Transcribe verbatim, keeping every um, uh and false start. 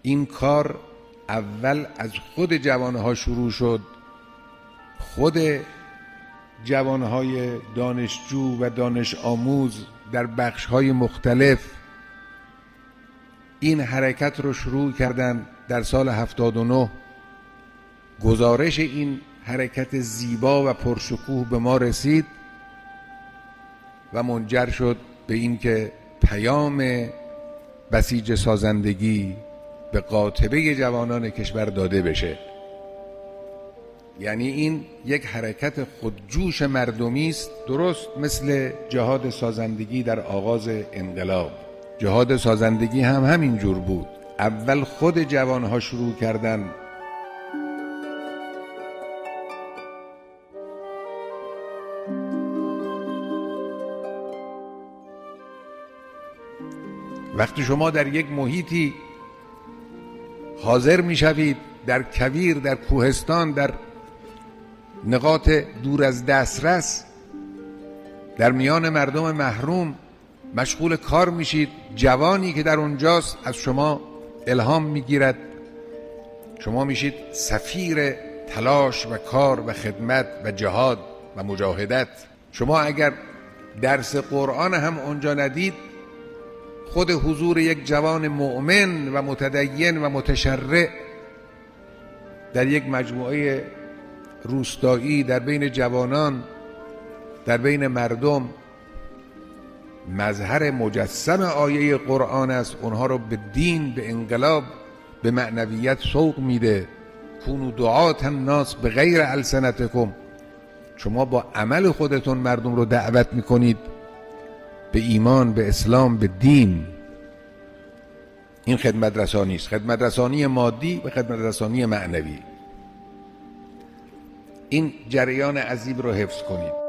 این کار اول از خود جوانها شروع شد. خود جوانهای دانشجو و دانش آموز در بخشهای مختلف این حرکت رو شروع کردن. در سال هفتاد و نه گزارش این حرکت زیبا و پرشکوه به ما رسید و منجر شد به این که پیام بسیج سازندگی به قاطبه جوانان کشور داده بشه. یعنی این یک حرکت خودجوش مردمی است، درست مثل جهاد سازندگی در آغاز انقلاب. جهاد سازندگی هم همین جور بود. اول خود جوانها شروع کردن وقتی شما در یک محیطی حاضر میشوید، در کویر، در کوهستان، در نقاط دور از دسترس، در میان مردم محروم مشغول کار میشید، جوانی که در اونجاست از شما الهام میگیرد، شما میشید سفیر تلاش و کار و خدمت و جهاد و مجاهدت. شما اگر درس قرآن هم اونجا ندید، خود حضور یک جوان مؤمن و متدین و متشرع در یک مجموعه روستایی در بین جوانان، در بین مردم، مظهر مجسم آیه قرآن است. اونها رو به دین، به انقلاب، به معنویت سوق میده. کونوا دعاة الناس بغیر السنتکم. شما با عمل خودتون مردم رو دعوت میکنید به ایمان، به اسلام، به دین. این خدمت رسانی است، خدمت رسانی مادی و خدمت رسانی معنوی. این جریان عظیم رو حفظ کنید.